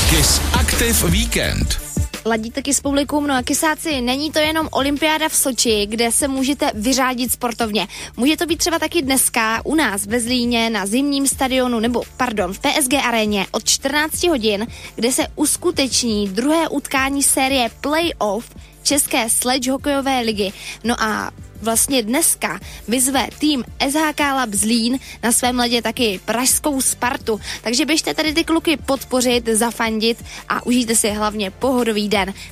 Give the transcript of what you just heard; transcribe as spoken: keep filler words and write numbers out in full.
Kiss Active Weekend. Ladíte Kiss publikum, no a kysáci, není to jenom olympiáda v Soči, kde se můžete vyřádit sportovně. Může to být třeba taky dneska u nás ve Zlíně na zimním stadionu, nebo pardon, v P S G aréně od čtrnáct hodin, kde se uskuteční druhé utkání série Playoff České sledge hokejové ligy. No a vlastně dneska vyzve tým S H K Lab Zlín na svém ledě taky pražskou Spartu. Takže běžte tady ty kluky podpořit, zafandit a užijte si hlavně pohodový den.